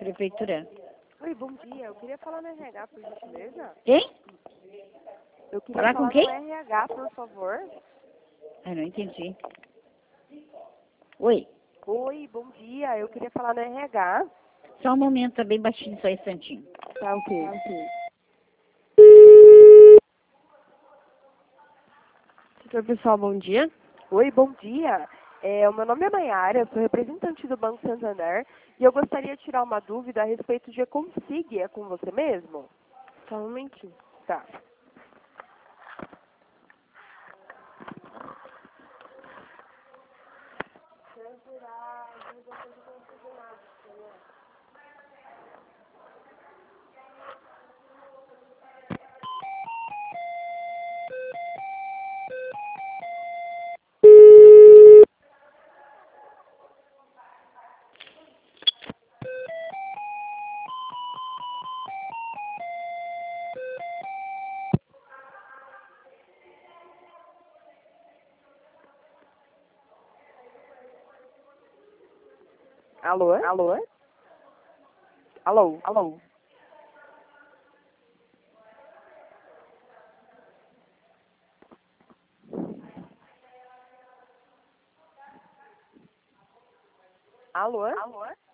Prefeitura. Oi, bom dia. Eu queria falar no RH, por gentileza. Quem? Eu queria Falar com quem? no RH, por favor. Ai, não entendi. Oi. Oi, bom dia. Eu queria falar no RH. Só um momento, tá bem baixinho, só um instantinho. Tá ok. Setor pessoal, bom dia. Oi, bom dia. O meu nome é Maiara, eu sou representante do Banco Santander e eu gostaria de tirar uma dúvida a respeito de Econsig. É com você mesmo? Só um momentinho. Tá. Alô? Alô? Alô? Alô? Alô? Alô?